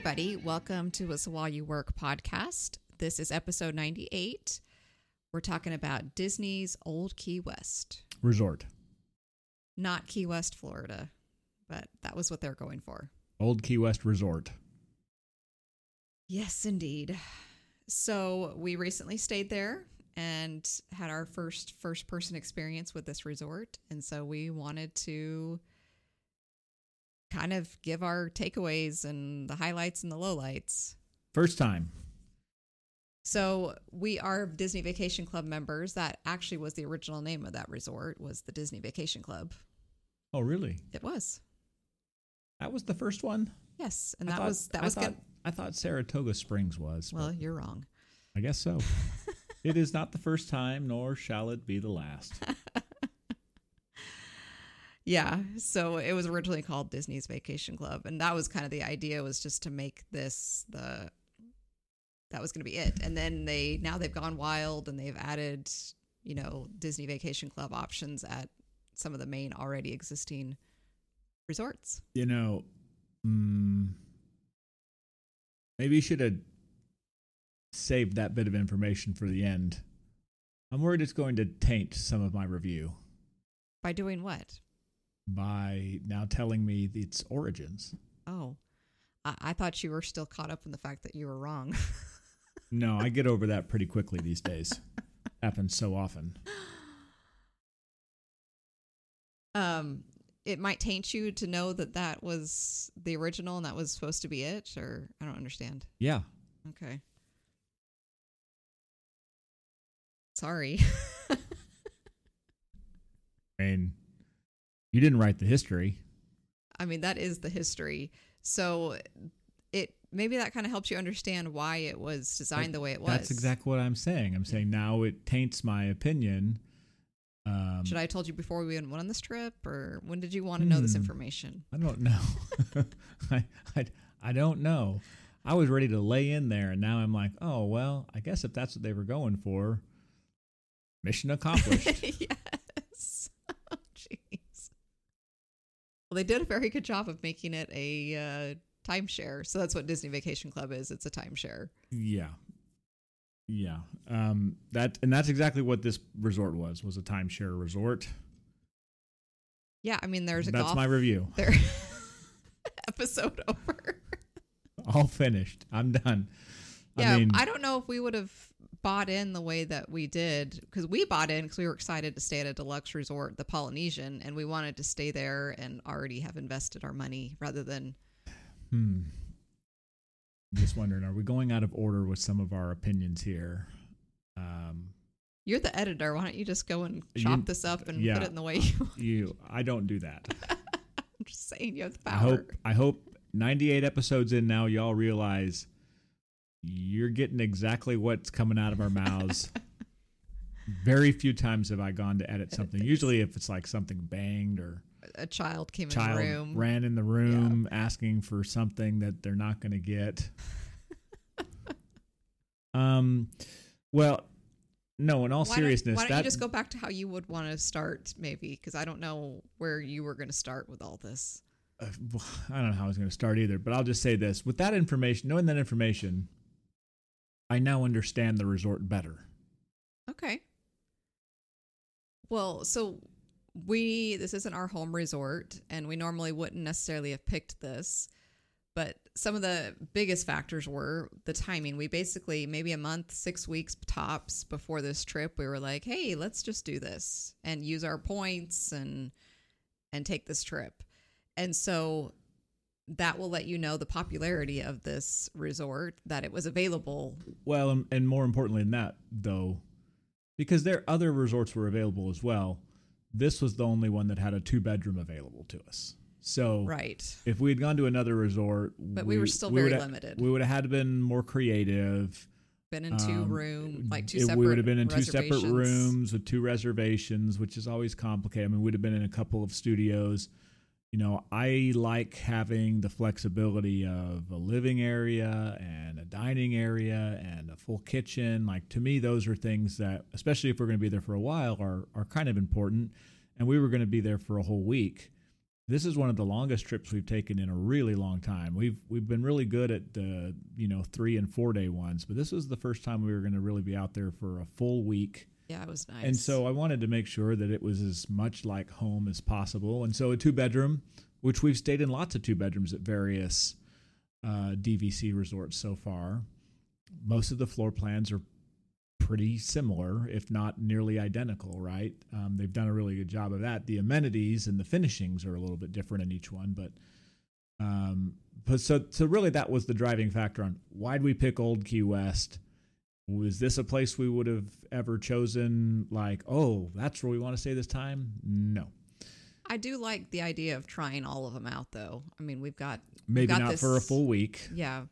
everybody. Welcome to Whistle While You Work podcast. This is episode 98. We're talking about Disney's Old Key West. Resort. Not Key West, Florida, but that was what they're going for. Old Key West Resort. Yes, indeed. So we recently stayed there and had our first-person experience with this resort. And so we wanted to kind of give our takeaways and the highlights and the lowlights. First time. So we are Disney Vacation Club members. That actually was the original name of that resort, was the Disney Vacation Club. Oh, really? It was. That was the first one? Yes, and that was good. I thought Saratoga Springs was. Well, you're wrong. I guess so. It is not the first time, nor shall it be the last. Yeah, so it was originally called Disney's Vacation Club, and that was kind of the idea, was just to make this that was going to be it. And then now they've gone wild and they've added, Disney Vacation Club options at some of the main already existing resorts. Maybe you should have saved that bit of information for the end. I'm worried it's going to taint some of my review. By doing what? By now telling me its origins. Oh, I thought you were still caught up in the fact that you were wrong. No, I get over that pretty quickly these days. Happens so often. It might taint you to know that was the original and that was supposed to be it, or I don't understand. Yeah. Okay. Sorry. And you didn't write the history. I mean, that is the history. So maybe that kind of helps you understand why it was designed the way it was. That's exactly what I'm saying. I'm saying now it taints my opinion. Should I have told you before we went on this trip, or when did you want to know this information? I don't know. I don't know. I was ready to lay in there, and now I'm like, oh, well, I guess if that's what they were going for, mission accomplished. Yes. Oh, jeez. Well, they did a very good job of making it a timeshare. So that's what Disney Vacation Club is. It's a timeshare. Yeah. Yeah. That's exactly what this resort was a timeshare resort. Yeah. I mean, there's a That's golf. my review. Episode over. All finished. I'm done. Yeah. I don't know if we would have bought in the way that we did, because we bought in because we were excited to stay at a deluxe resort, the Polynesian, and we wanted to stay there and already have invested our money rather than. I'm just wondering, are we going out of order with some of our opinions here? You're the editor. Why don't you just go and chop this up and put it in the way you want? I don't do that. I'm just saying, you have the power. I hope 98 episodes in now, y'all realize you're getting exactly what's coming out of our mouths. Very few times have I gone to edit something. Usually if it's like something banged or a child came in the room. Ran in the room asking for something that they're not going to get. Well, no, in all seriousness. Why don't you just go back to how you would want to start, maybe? Because I don't know where you were going to start with all this. I don't know how I was going to start either, but I'll just say this. With that information, knowing that information, I now understand the resort better. Okay. Well, so this isn't our home resort, and we normally wouldn't necessarily have picked this, but some of the biggest factors were the timing. We basically, maybe a month, 6 weeks tops before this trip, we were like, hey, let's just do this and use our points and take this trip. And so that will let you know the popularity of this resort, that it was available. Well, and more importantly than that, though, because other resorts were available as well, this was the only one that had a 2-bedroom available to us. So right. If we had gone to another resort, but we were still very limited. We would have had to been more creative. Been in two separate. We would have been in 2 separate rooms with 2 reservations, which is always complicated. I mean, we'd have been in a couple of studios. I like having the flexibility of a living area and a dining area and a full kitchen. Like, to me, those are things that, especially if we're going to be there for a while, are kind of important. And we were going to be there for a whole week. This is one of the longest trips we've taken in a really long time. We've been really good at the 3 and 4 day ones, but this was the first time we were going to really be out there for a full week. Yeah, it was nice. And so I wanted to make sure that it was as much like home as possible. And so a 2-bedroom, which we've stayed in lots of 2-bedrooms at various DVC resorts so far. Most of the floor plans are pretty similar, if not nearly identical, right? They've done a really good job of that. The amenities and the finishings are a little bit different in each one, but so really that was the driving factor on why'd we pick Old Key West. Was this a place we would have ever chosen? Like, oh, that's where we want to stay this time? No. I do like the idea of trying all of them out, though. I mean, we've got not this, for a full week. Yeah.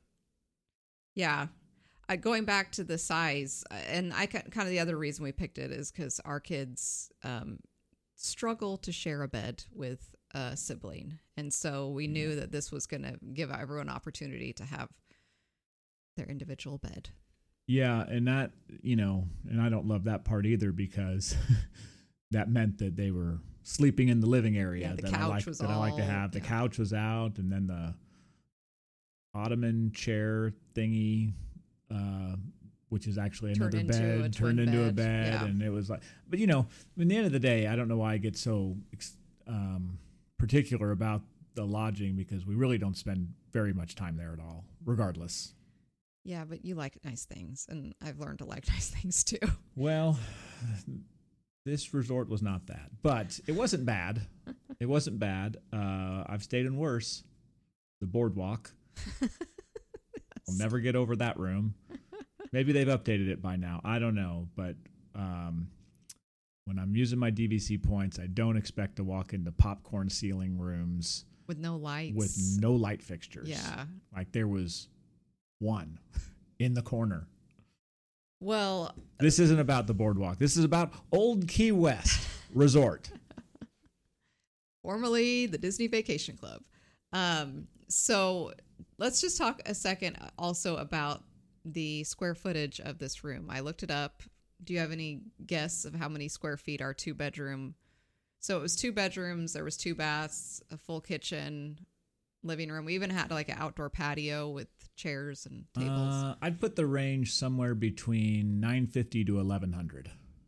Going back to the size, and kind of the other reason we picked it is because our kids struggle to share a bed with a sibling, and so we knew that this was going to give everyone an opportunity to have their individual bed. Yeah, and that, and I don't love that part either because that meant that they were sleeping in the living area. Yeah, the that couch was I like to have. The couch was out, and then the ottoman chair thingy, which is actually another bed, turned into a bed, yeah. And it was like, but at the end of the day, I don't know why I get so particular about the lodging because we really don't spend very much time there at all, regardless. Yeah, but you like nice things, and I've learned to like nice things too. Well, this resort was not that, but it wasn't bad. It wasn't bad. I've stayed in worse. The Boardwalk. I'll never get over that room. Maybe they've updated it by now. I don't know, but when I'm using my DVC points, I don't expect to walk into popcorn ceiling rooms with no lights, with no light fixtures. Yeah, like there was one in the corner. Well, this isn't about the Boardwalk. This is about Old Key West Resort, formerly the Disney Vacation Club. So let's just talk a second also about the square footage of this room. I looked it up. Do you have any guess of how many square feet our 2-bedroom? So it was 2 bedrooms. There was 2 baths, a full kitchen, living room. We even had like an outdoor patio with chairs and tables. I'd put the range somewhere between 950 to 1100.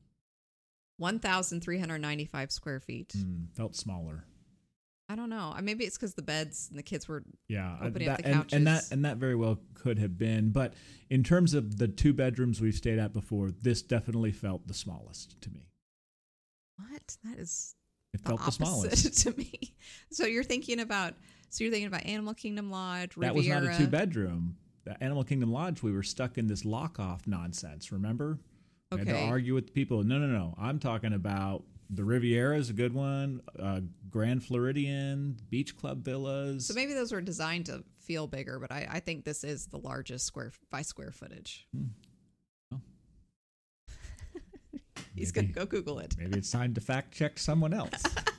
1,395 square feet. Felt smaller. I don't know. Maybe it's because the beds and the kids were opening up the couches. And that very well could have been. But in terms of the 2 bedrooms we've stayed at before, this definitely felt the smallest to me. What? That is it felt the smallest to me. So you're thinking about Animal Kingdom Lodge, Riviera. That was not a 2-bedroom. The Animal Kingdom Lodge, we were stuck in this lock-off nonsense, remember? We had to argue with the people. No. I'm talking about the Riviera is a good one. Grand Floridian, Beach Club Villas. So maybe those were designed to feel bigger, but I think this is the largest by square footage. Oh. He's going to go Google it. Maybe it's time to fact check someone else.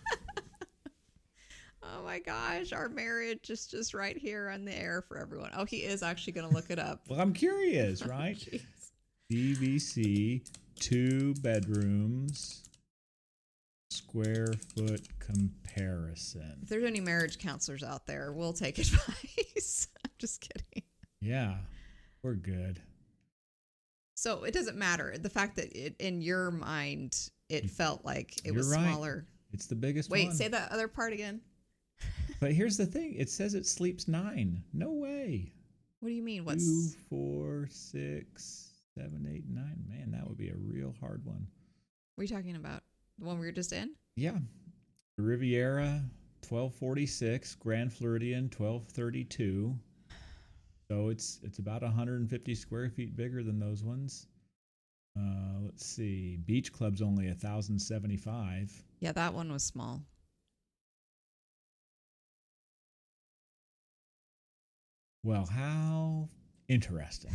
Oh my gosh, our marriage is just right here on the air for everyone. Oh, he is actually going to look it up. Well, I'm curious, right? DVC, 2 bedrooms. Square foot comparison. If there's any marriage counselors out there, we'll take advice. I'm just kidding. Yeah, we're good. So it doesn't matter. The fact that in your mind, it felt like it was smaller. It's the biggest one. Wait, say that other part again. But here's the thing. It says it sleeps 9. No way. What do you mean? 2, 4, 6, 7, 8, 9. Man, that would be a real hard one. What are you talking about? The one we were just in? Yeah. The Riviera, 1246. Grand Floridian, 1232. So it's about 150 square feet bigger than those ones. Let's see. Beach Club's only 1,075. Yeah, that one was small. Well, how interesting.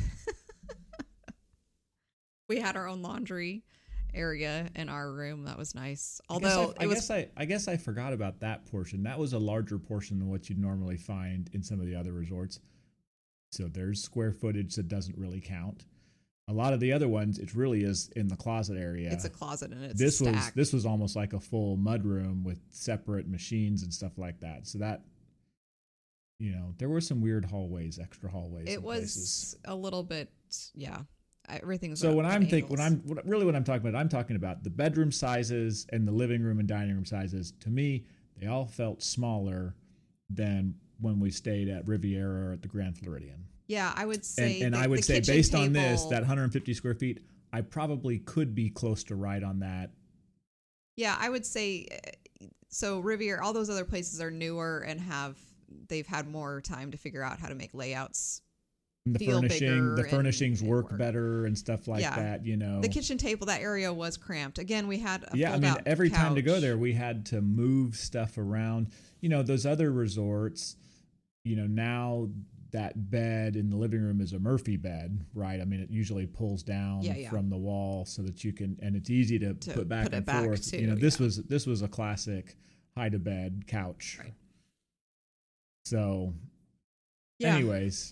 We had our own laundry area in our room. That was nice. Although I guess I forgot about that portion. That was a larger portion than what you'd normally find in some of the other resorts. So there's square footage that doesn't really count. A lot of the other ones, it really is in the closet area. It's a closet and it's a stack. This was almost like a full mud room with separate machines and stuff like that. So that, there were some weird hallways, extra hallways. It was places. A little bit, yeah. Everything's so when I'm talking about the bedroom sizes and the living room and dining room sizes. To me, they all felt smaller than when we stayed at Riviera or at the Grand Floridian. Yeah, I would say, and I would say based on this, that 150 square feet, I probably could be close to right on that. Yeah, I would say so. Riviera, all those other places are newer and they've had more time to figure out how to make layouts. And the furnishings work better and stuff like that. The kitchen table, that area was cramped. Again, we had every time to go there, we had to move stuff around. Those other resorts, now that bed in the living room is a Murphy bed, right? I mean, it usually pulls down from the wall so that you can, and it's easy to put back and forth. Too, this was a classic hide-a-bed couch. Right. So, anyways,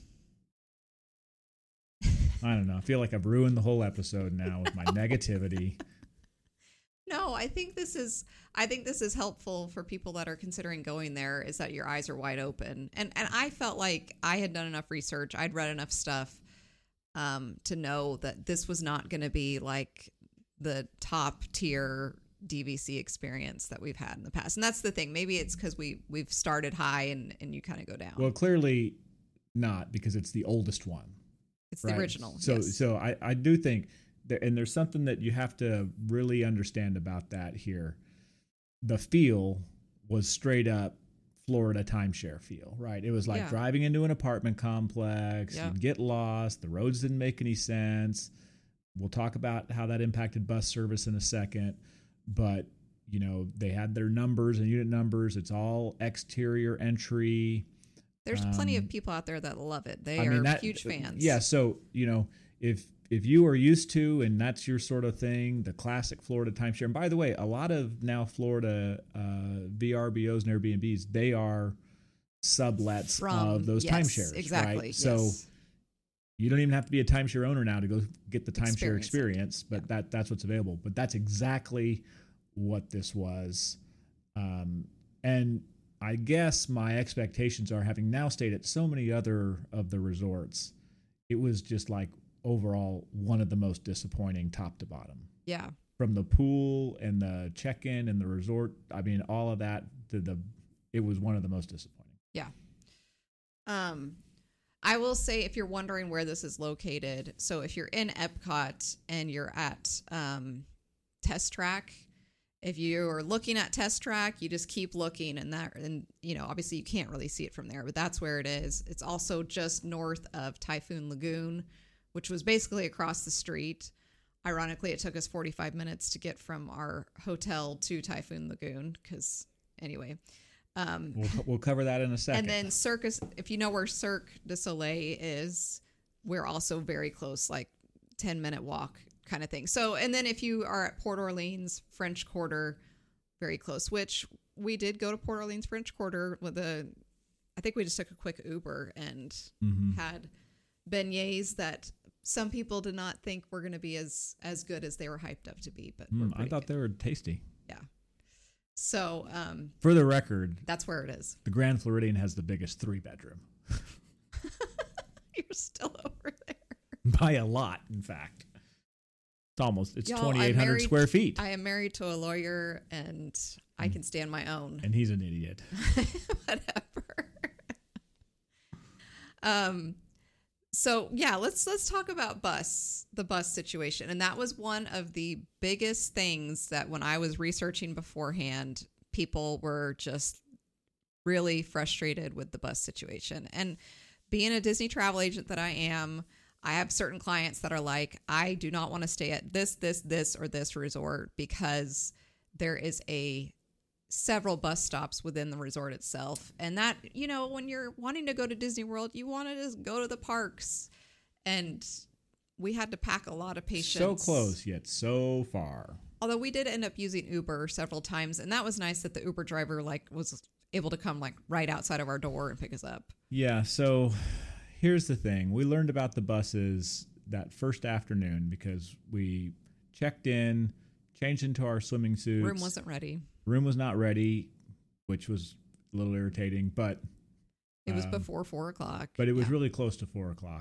I don't know. I feel like I've ruined the whole episode now with my negativity. No, I think this is helpful for people that are considering going there, is that your eyes are wide open. And I felt like I had done enough research. I'd read enough stuff to know that this was not going to be like the top tier DVC experience that we've had in the past. And that's the thing. Maybe it's because we've started high and you kind of go down. Well, clearly not, because it's the oldest one. It's the original. So I do think and there's something that you have to really understand about that here. The feel was straight up Florida timeshare feel, right? It was like driving into an apartment complex. You'd get lost. The roads didn't make any sense. We'll talk about how that impacted bus service in a second. But, they had their numbers and unit numbers. It's all exterior entry. There's plenty of people out there that love it. They are huge fans. Yeah. So, if you are used to, and that's your sort of thing, the classic Florida timeshare. And by the way, a lot of now Florida VRBOs and Airbnbs, they are sublets of those timeshares. Exactly. Right? So you don't even have to be a timeshare owner now to go get the timeshare experience, but that's what's available. But that's exactly what this was. And I guess my expectations are, having now stayed at so many other of the resorts, it was just like, overall, one of the most disappointing top to bottom. Yeah. From the pool and the check-in and the resort, I mean, all of that, it was one of the most disappointing. Yeah. I will say, if you're wondering where this is located, so if you're in Epcot and you're at Test Track, if you are looking at Test Track, you just keep looking, and obviously you can't really see it from there, but that's where it is. It's also just north of Typhoon Lagoon, which was basically across the street. Ironically, it took us 45 minutes to get from our hotel to Typhoon Lagoon, because anyway. We'll cover that in a second. And then if you know where Cirque du Soleil is, we're also very close, like 10-minute walk kind of thing. So, and then if you are at Port Orleans, French Quarter, very close, which we did go to Port Orleans, French Quarter I think we just took a quick Uber and had beignets that some people did not think were going to be as good as they were hyped up to be, but I thought they were tasty. Yeah. So, for the record, that's where it is. The Grand Floridian has the biggest 3-bedroom. You're still over there. By a lot, in fact. It's 2,800 square feet. I am married to a lawyer, and I can stand my own. And he's an idiot. Whatever. So yeah, let's talk about the bus situation. And that was one of the biggest things that when I was researching beforehand, people were just really frustrated with the bus situation. And being a Disney travel agent that I am, I have certain clients that are like, I do not want to stay at this, or this resort because there is several bus stops within the resort itself. And that, when you're wanting to go to Disney World, you want to just go to the parks. And we had to pack a lot of patience. So close, yet so far. Although we did end up using Uber several times. And that was nice that the Uber driver was able to come right outside of our door and pick us up. Yeah. So here's the thing. We learned about the buses that first afternoon because we checked in, changed into our swimming suits. Room wasn't ready. Room was not ready, which was a little irritating, but it was before 4:00. But it was really close to 4:00.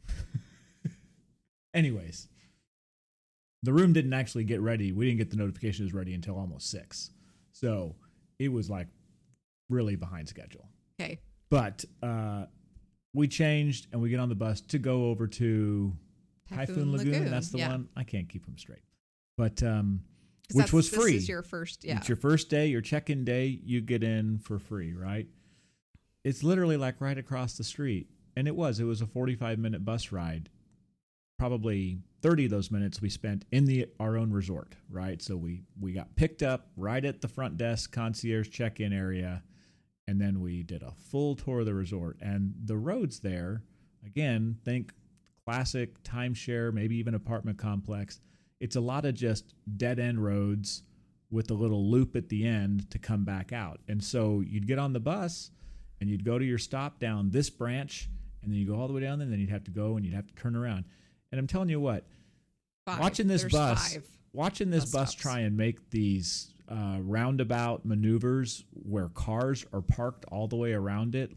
Anyways, the room didn't actually get ready. We didn't get the notification it was ready until almost 6. So it was like really behind schedule. Okay. But we changed and we get on the bus to go over to Typhoon Lagoon. That's the one. I can't keep them straight. But which was free. This is your first, It's your first day, your check-in day, you get in for free, right? It's literally like right across the street. And it was a 45-minute bus ride. Probably 30 of those minutes we spent in our own resort, right? So we got picked up right at the front desk concierge check-in area, and then we did a full tour of the resort. And the roads there, again, think classic timeshare, maybe even apartment complex. It's a lot of just dead-end roads with a little loop at the end to come back out. And so you'd get on the bus, and you'd go to your stop down this branch, and then you go all the way down there, and then you'd have to go, and you'd have to turn around. And I'm telling you what, watching this bus try and make these roundabout maneuvers where cars are parked all the way around it,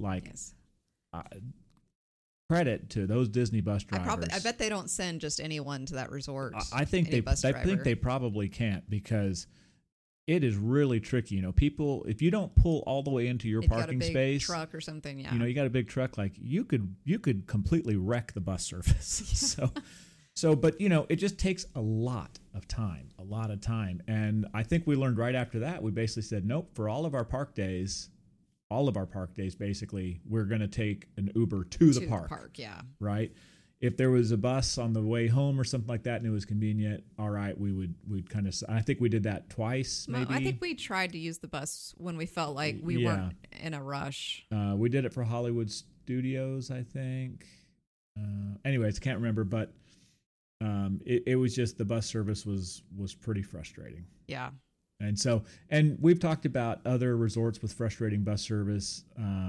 credit to those Disney bus drivers. I bet they don't send just anyone to that resort. I think they probably can't, because it is really tricky. You know, people, if you don't pull all the way into your parking space, truck or something, you know, you got a big truck, like you could completely wreck the bus service. So, but you know, it just takes a lot of time. And I think we learned right after that, we basically said, nope, for all of our park days, basically, we're going to take an Uber to the park. Right. If there was a bus on the way home or something like that and it was convenient, all right, we'd kind of, I think we did that twice, maybe. I think we tried to use the bus when we felt like we weren't in a rush. We did it for Hollywood Studios, I think. Anyways, can't remember, but it was just the bus service was pretty frustrating. Yeah. And we've talked about other resorts with frustrating bus service,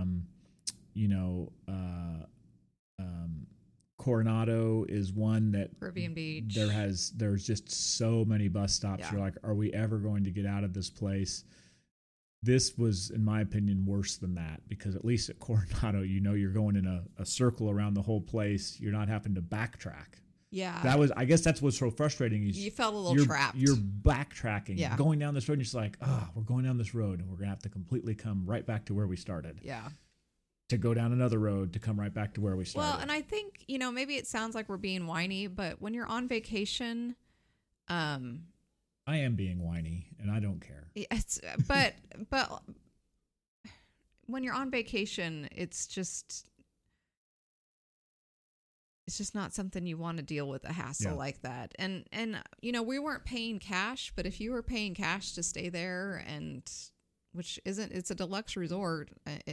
Coronado is one that Caribbean Beach. There's just so many bus stops. Yeah. You're like, are we ever going to get out of this place? This was, in my opinion, worse than that, because at least at Coronado, you know, you're going in a circle around the whole place. You're not having to backtrack. Yeah. I guess that's what's so frustrating. You felt a little trapped. You're backtracking. Yeah. Going down this road, and you're just like, we're going down this road, and we're going to have to completely come right back to where we started. Yeah. To go down another road to come right back to where we started. Well, and I think, you know, maybe it sounds like we're being whiny, but when you're on vacation, I am being whiny, and I don't care. But when you're on vacation, it's just not something you want to deal with, a hassle like that. And you know, we weren't paying cash, but if you were paying cash to stay there, and it's a deluxe resort,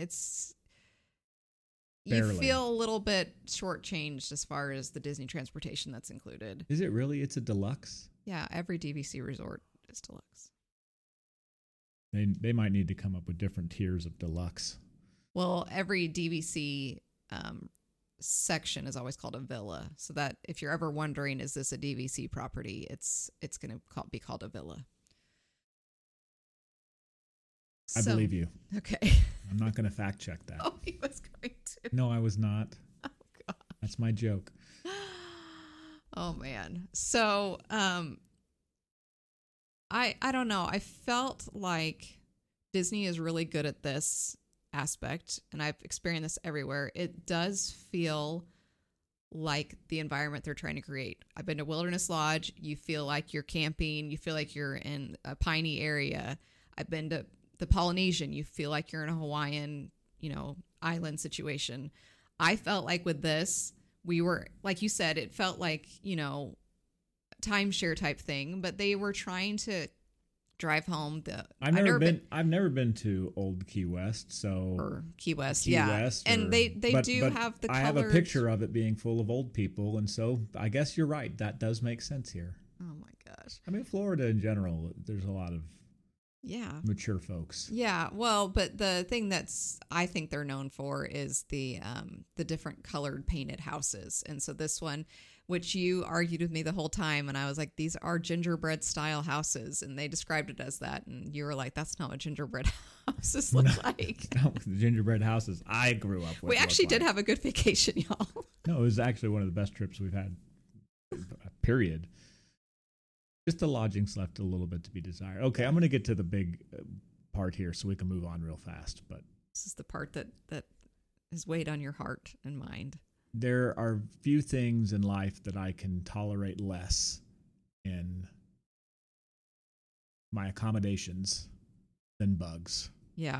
Barely. You feel a little bit shortchanged as far as the Disney transportation that's included. Is it really? It's a deluxe? Yeah, every DVC resort is deluxe. They might need to come up with different tiers of deluxe. Well, every DVC section is always called a villa, so that if you're ever wondering, is this a DVC property, it's going to be called a villa. I believe you. Okay. I'm not going to fact check that. Oh, he was going to. No, I was not. Oh, God. That's my joke. Oh, man. So, I don't know. I felt like Disney is really good at this aspect, and I've experienced this everywhere. It does feel like the environment they're trying to create. I've been to Wilderness Lodge. You feel like you're camping. You feel like you're in a piney area. I've been to the Polynesian. You feel like you're in a Hawaiian, you know, island situation. I felt like with this, we were, like you said, it felt like, you know, timeshare type thing, but they were trying to drive home I've never been to Old Key West, or Key West, and they do have the. I have a picture of it being full of old people, and so I guess you're right. That does make sense here. Oh my gosh! I mean, Florida in general, there's a lot of mature folks. Yeah, well, but the thing I think they're known for is the different colored painted houses, and so this one, which you argued with me the whole time. And I was like, these are gingerbread style houses. And they described it as that. And you were like, that's not what gingerbread houses look like. No, the gingerbread houses I grew up with. We actually did have a good vacation, y'all. No, it was actually one of the best trips we've had, period. Just the lodgings left a little bit to be desired. Okay, I'm going to get to the big part here so we can move on real fast. But this is the part that has weighed on your heart and mind. There are few things in life that I can tolerate less in my accommodations than bugs. Yeah.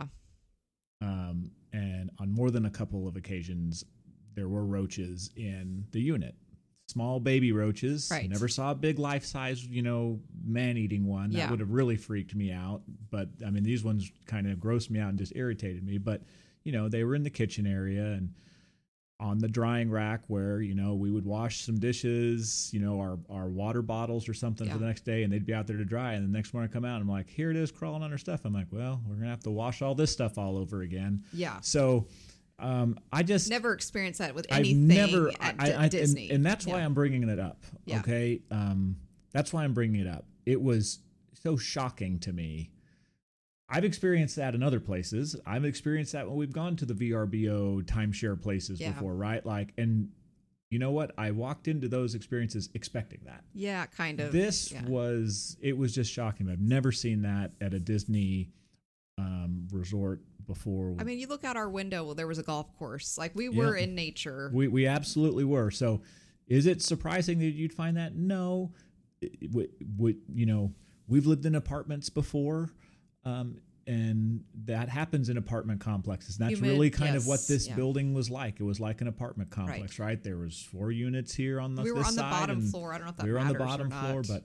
And on more than a couple of occasions, there were roaches in the unit. Small baby roaches. Right. Never saw a big life-size, man-eating one. That would have really freaked me out. But, I mean, these ones kind of grossed me out and just irritated me. But, they were in the kitchen area and on the drying rack where, we would wash some dishes, our water bottles or something for the next day, and they'd be out there to dry. And the next morning I come out and I'm like, here it is crawling under stuff. I'm like, well, we're going to have to wash all this stuff all over again. Yeah. So I just never experienced that with anything at Disney. And that's why I'm bringing it up. Yeah. Okay. That's why I'm bringing it up. It was so shocking to me. I've experienced that in other places. I've experienced that when we've gone to the VRBO timeshare places before, right? And you know what? I walked into those experiences expecting that. Yeah, kind of. It was just shocking. I've never seen that at a Disney resort before. I mean, you look out our window, there was a golf course. Like we were in nature. We absolutely were. So is it surprising that you'd find that? No. We've lived in apartments before. And that happens in apartment complexes. And that's really kind of what this building was like. It was like an apartment complex, right? There was 4 units here on this side. We were on the bottom floor. I don't know if that matters. We were on the bottom floor, but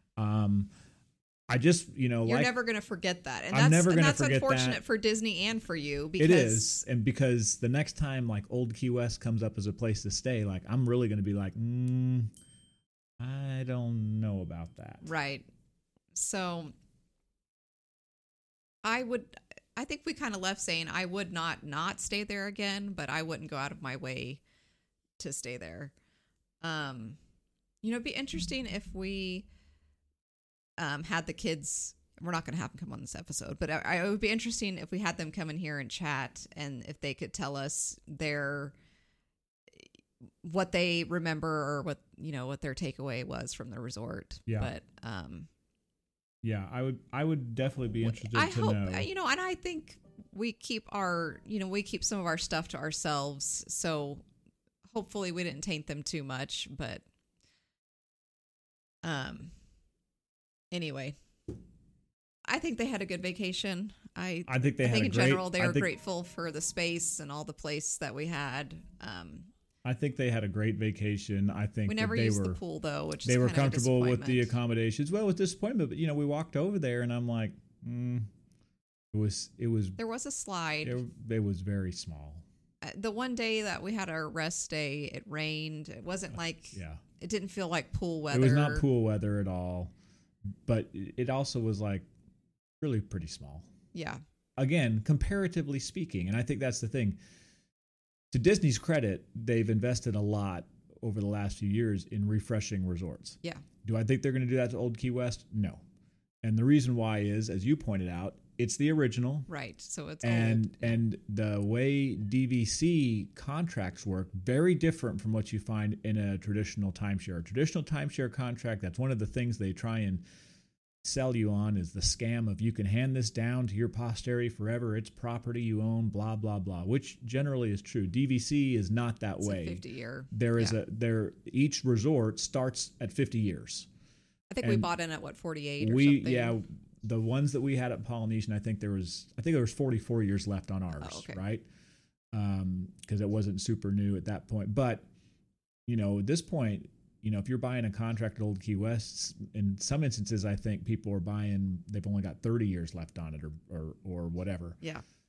I just, you're never going to forget that. And I'm never going to forget that. That's unfortunate for Disney and for you. Because it is. And because the next time like Old Key West comes up as a place to stay, like I'm really going to be like, I don't know about that. Right. So I think we kind of left saying I would not stay there again, but I wouldn't go out of my way to stay there. It'd be interesting if we had the kids. We're not going to have them come on this episode, but it would be interesting if we had them come in here and chat, and if they could tell us what they remember or what their takeaway was from the resort. Yeah. But yeah, I would definitely be interested to know. And I think we keep some of our stuff to ourselves, so hopefully we didn't taint them too much, but anyway, I think they had a good vacation. I think in general they were grateful for the space and all the place that we had. I think they had a great vacation. I think we never used the pool though, which they were comfortable with the accommodations. Well, with disappointment, but we walked over there and I'm like, it was. There was a slide. It was very small. The one day that we had our rest day, it rained. It wasn't like it didn't feel like pool weather. It was not pool weather at all, but it also was like really pretty small. Yeah. Again, comparatively speaking, and I think that's the thing. To Disney's credit, they've invested a lot over the last few years in refreshing resorts. Yeah. Do I think they're going to do that to Old Key West? No. And the reason why is, as you pointed out, it's the original. Right. So it's old. And the way DVC contracts work, very different from what you find in a traditional timeshare. A traditional timeshare contract, that's one of the things they try and sell you on, is the scam of you can hand this down to your posterity forever. It's property you own, blah, blah, blah, which generally is true. DVC is not that way. It's a 50-year. Each resort starts at 50 years. I think we bought in at 48 or something. Yeah, the ones that we had at Polynesian, I think there was 44 years left on ours, right? Because it wasn't super new at that point. But, at this point, if you're buying a contract at Old Key West, in some instances, I think people are they've only got 30 years left on it or whatever. Yeah.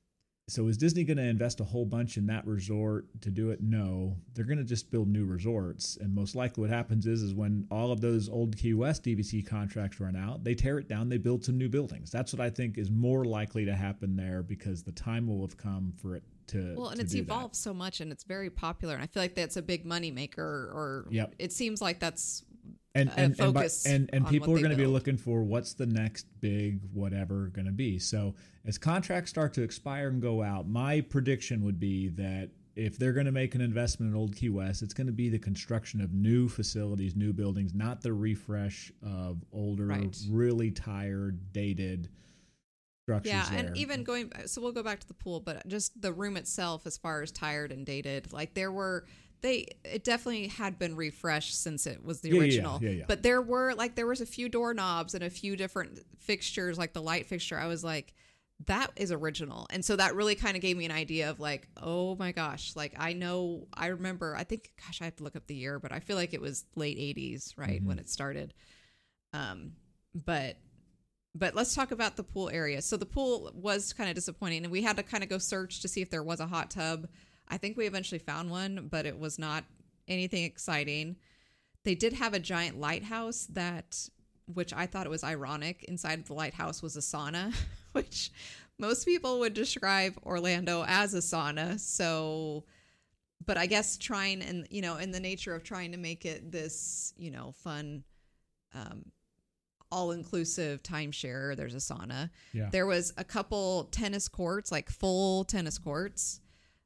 So is Disney going to invest a whole bunch in that resort to do it? No, they're going to just build new resorts. And most likely what happens is when all of those old Key West DVC contracts run out, they tear it down, they build some new buildings. That's what I think is more likely to happen there, because the time will have come for it to Well, and to it's do evolved that. so much, and it's very popular. And I feel like that's a big moneymaker, or Yep. it seems like that's and focus and on people what are they going to be build. looking for what's the next big whatever going to be. So as contracts start to expire and go out, my prediction would be that if they're going to make an investment in Old Key West, it's going to be the construction of new facilities, new buildings, not the refresh of older, Right. really tired, dated structures. Yeah, there. and even going, so we'll go back to the pool, but just the room itself, as far as tired and dated, like it definitely had been refreshed since it was the original. Yeah. But there was a few doorknobs and a few different fixtures, like the light fixture. I was like, that is original. And so that really kind of gave me an idea of like, oh my gosh, like I remember, I think, gosh, I have to look up the year, but I feel like it was late 80s, right, when it started. But let's talk about the pool area. So the pool was kind of disappointing, and we had to kind of go search to see if there was a hot tub. I think we eventually found one, but it was not anything exciting. They did have a giant lighthouse which I thought it was ironic. Inside of the lighthouse was a sauna, which most people would describe Orlando as a sauna. So, but I guess trying, and in the nature of trying to make it this, fun, all-inclusive timeshare, there's a sauna. Yeah. There was a couple tennis courts, like full tennis courts.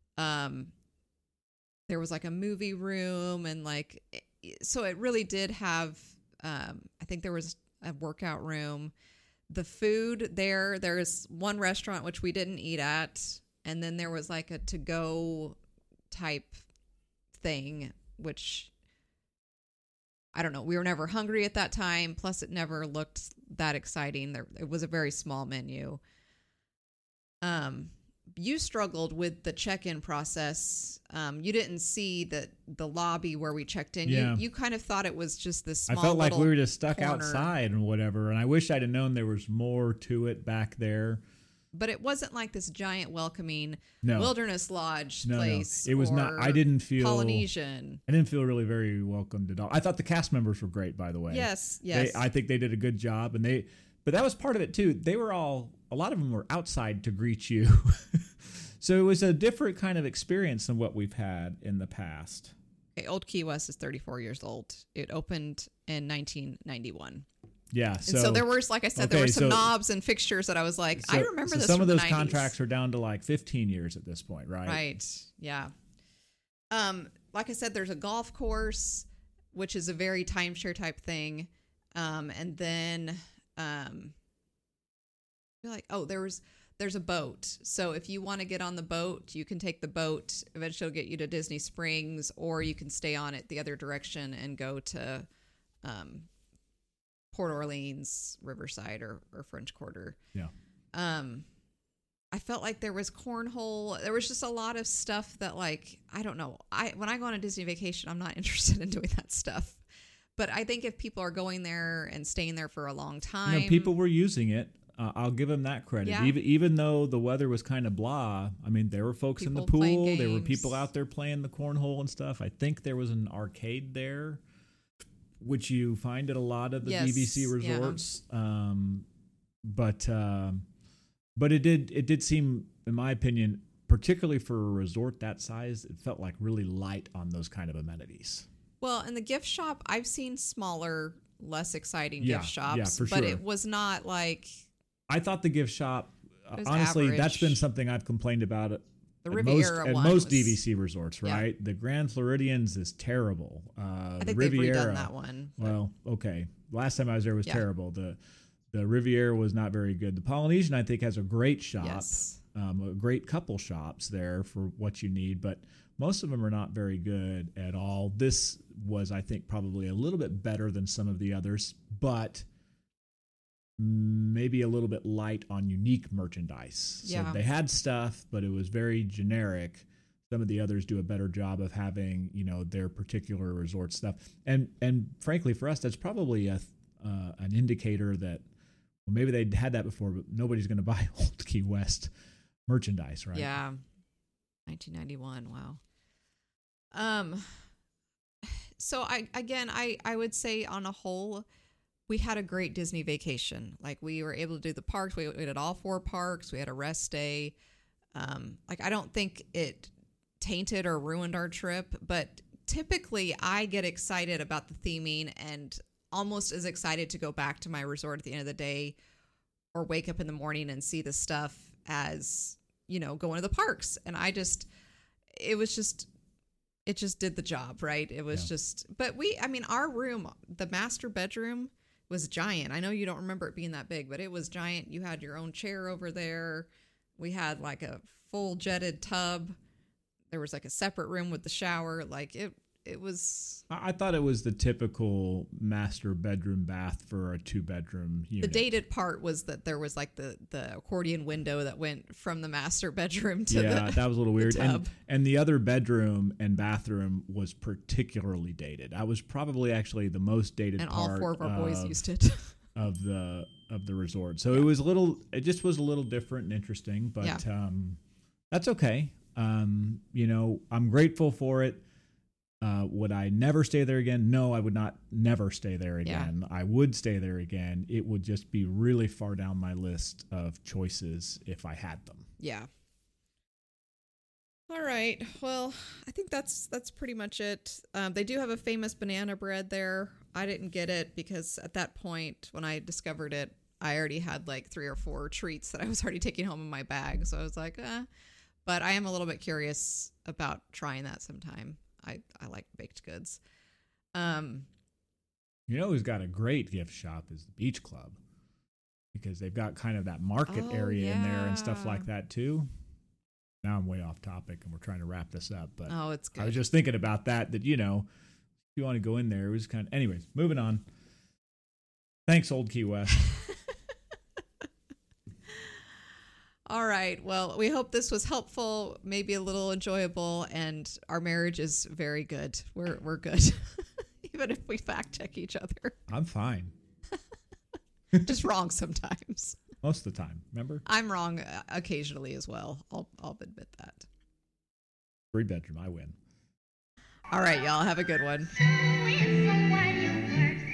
There was like a movie room, and so it really did have, I think there was a workout room. The food there's one restaurant which we didn't eat at, and then there was like a to-go type thing, which I don't know. We were never hungry at that time. Plus, it never looked that exciting. It was a very small menu. You struggled with the check-in process. You didn't see the lobby where we checked in. Yeah. You kind of thought it was just this small I felt like we little were just stuck corner. outside and whatever. And I wish I'd have known there was more to it back there. But it wasn't like this giant welcoming No. Wilderness Lodge No. place. It was not. or I didn't feel Polynesian. I didn't feel really very welcomed at all. I thought the cast members were great, by the way. Yes. I think they did a good job, but that was part of it too. They were a lot of them were outside to greet you. So it was a different kind of experience than what we've had in the past. Okay, Old Key West is 34 years old. It opened in 1991. Yeah. And so there was, like I said, there were some knobs and fixtures that I was like, I remember this some from of those the 90s. contracts are down to like 15 years at this point, right? Right. Yeah. Like I said, there's a golf course, which is a very timeshare type thing. And then I feel like, there's a boat. So if you want to get on the boat, you can take the boat. Eventually it'll get you to Disney Springs, or you can stay on it the other direction and go to Port Orleans, Riverside, or French Quarter. Yeah. I felt like there was cornhole. There was just a lot of stuff that, like, I don't know. When I go on a Disney vacation, I'm not interested in doing that stuff. But I think if people are going there and staying there for a long time, People were using it. I'll give them that credit. Yeah. Even though the weather was kind of blah, I mean, there were folks in the People playing pool. There were games. people out there playing the cornhole and stuff. I think there was an arcade there, which you find at a lot of the Yes, DVC yeah. resorts. But it did seem, in my opinion, particularly for a resort that size, it felt like really light on those kind of amenities. Well, in the gift shop, I've seen smaller, less exciting Yeah, gift shops, yeah, for but sure. it was not like I thought the gift shop, was honestly, that's average. been something I've complained about the at Riviera most one. most was- DVC resorts, Yeah. right? The Grand Floridians is terrible. I The think they've Riviera, redone that one. but- well, okay. Last time I was there was Yeah. terrible. The Riviera was not very good. The Polynesian, I think, has a great shop, Yes. a great couple shops there for what you need, but most of them are not very good at all. This was, I think, probably a little bit better than some of the others, but maybe a little bit light on unique merchandise. Yeah. So they had stuff, but it was very generic. Some of the others do a better job of having, their particular resort stuff. And frankly, for us, that's probably an indicator that, well, maybe they'd had that before, but nobody's going to buy Old Key West merchandise, right? Yeah. 1991. Wow. So I would say on a whole, we had a great Disney vacation. Like we were able to do the parks. We did all 4 parks. We had a rest day. I don't think it tainted or ruined our trip, but typically I get excited about the theming and almost as excited to go back to my resort at the end of the day or wake up in the morning and see the stuff as, going to the parks. And it just did the job, right? It was but our room, the master bedroom was giant. I know you don't remember it being that big, but it was giant. You had your own chair over there. We had like a full jetted tub. There was like a separate room with the shower. Like it was. I thought it was the typical master bedroom bath for a 2-bedroom unit. The dated part was that there was like the accordion window that went from the master bedroom to that was a little weird. Tub. And the other bedroom and bathroom was particularly dated. That was probably actually the most dated and part. And all 4 of our boys used it. of the resort. So it just was a little different and interesting, but that's okay. I'm grateful for it. Would I never stay there again? No, I would not never stay there again. Yeah. I would stay there again. It would just be really far down my list of choices if I had them. Yeah. All right. Well, I think that's pretty much it. They do have a famous banana bread there. I didn't get it because at that point when I discovered it, I already had like 3 or 4 treats that I was already taking home in my bag. So I was like, But I am a little bit curious about trying that sometime. I like baked goods. Who's got a great gift shop is the Beach Club, because they've got kind of that market area in there and stuff like that too. Now I'm way off topic and we're trying to wrap this up, but it's good. I was just thinking about that if you want to go in there, it was kind of, anyways, moving on. Thanks, Old Key West. All right. Well, we hope this was helpful, maybe a little enjoyable, and our marriage is very good. We're good, even if we fact check each other. I'm fine. Just wrong sometimes. Most of the time, remember? I'm wrong occasionally as well. I'll admit that. 3-bedroom, I win. All right, y'all. Have a good one.